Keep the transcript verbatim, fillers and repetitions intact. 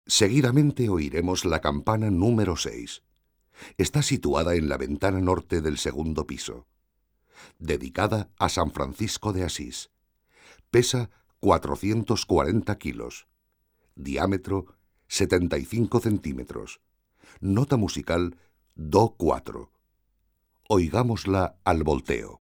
Seguidamente oiremos la campana número seis. Está situada en la ventana norte del segundo piso. Dedicada a San Francisco de Asís. Pesa cuatrocientos cuarenta kilos. Diámetro setenta y cinco centímetros. Nota musical do cuatro. Oigámosla al volteo.